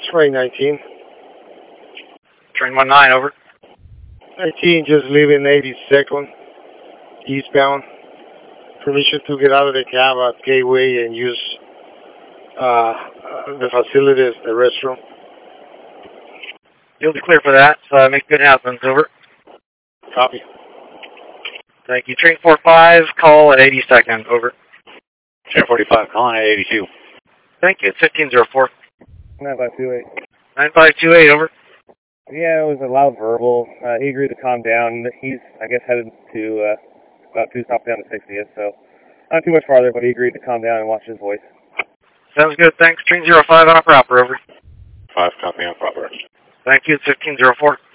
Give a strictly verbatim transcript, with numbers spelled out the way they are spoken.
Train nineteen. Train one nine, over. nineteen, just leaving eighty-second, eastbound. Permission to get out of the cab at Gateway and use uh, the facilities, the restroom. You'll be clear for that, so uh, make good announcements, over. Copy. Thank you. Train four five, call at eighty-second, over. Train forty-five, calling at eighty-two. Thank you. It's fifteen oh four. nine five two eight. nine five two eight, over. Yeah, it was a loud verbal. Uh, he agreed to calm down. He's, I guess, headed to uh, about two stops down to sixtieth, so not too much farther, but he agreed to calm down and watch his voice. Sounds good. Thanks. Train zero five on a proper, over. five, copy on proper. Thank you. It's fifteen oh four.